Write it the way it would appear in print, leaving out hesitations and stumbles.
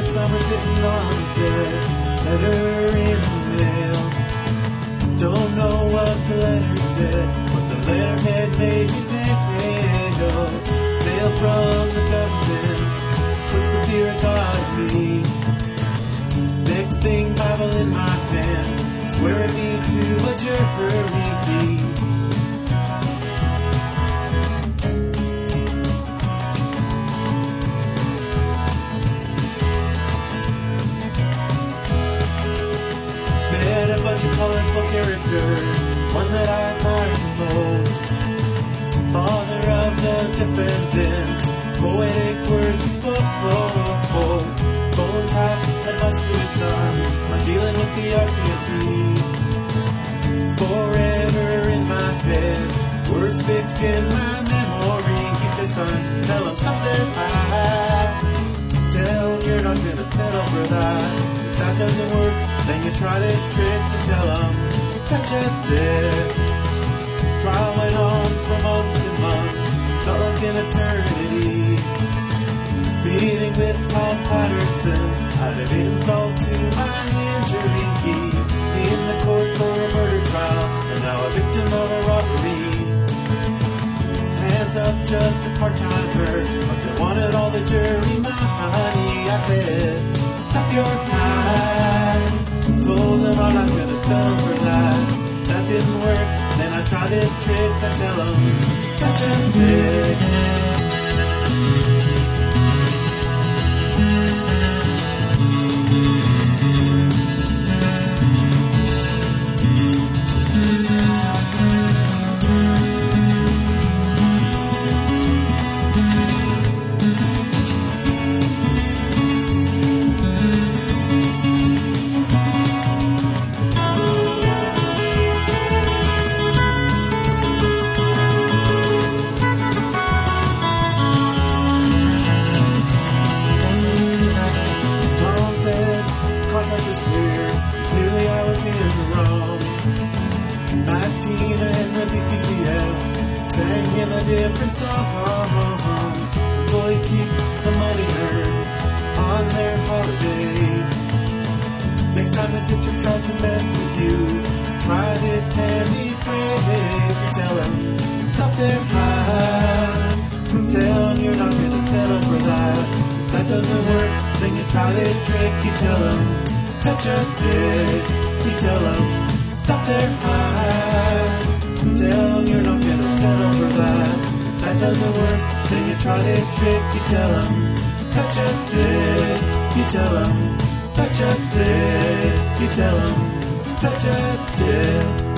summer sitting on a bed, letter in the mail. Don't know what the letter said, but the letterhead made me pale. Mail from the government puts the fear of God in me. Next thing, Bible in my hand, swearing me to a jury. Met a bunch of colorful characters, one that I admired the most. Father of the defendant, poetic words he spoke. Bone types advice to his son on dealing with the RCMP. Forever in my head, words fixed in my memory. He said, son, tell them stop their fight. Tell them you're not gonna settle for that. If that doesn't work, then you try this trick and tell them that just it. Trial went on for months and months, felt like an eternity. Meeting with Tom Patterson added insult to my injury. In the court for a murder trial, and now a victim of a robbery. Hands up, just a part-timer, but they wanted all the jury money. I said, stop your time. Told them I'm not gonna settle for that. That didn't work, then I try this trick. I tell them, touch a stick. Clearly I was in the wrong. Matt Tina and the DCTF sang him a different song. Employees keep the money earned on their holidays. Next time the district tries to mess with you, try this handy phrase. You tell them, stop their high. Tell them you're not gonna settle for that. If that doesn't work, then you try this trick. You tell them, touch a stick. You tell them, stop their high. Tell them you're not gonna settle for that. If that doesn't work, then you try this trick. You tell them, touch a stick. You tell them, touch a stick. You tell them, touch a stick.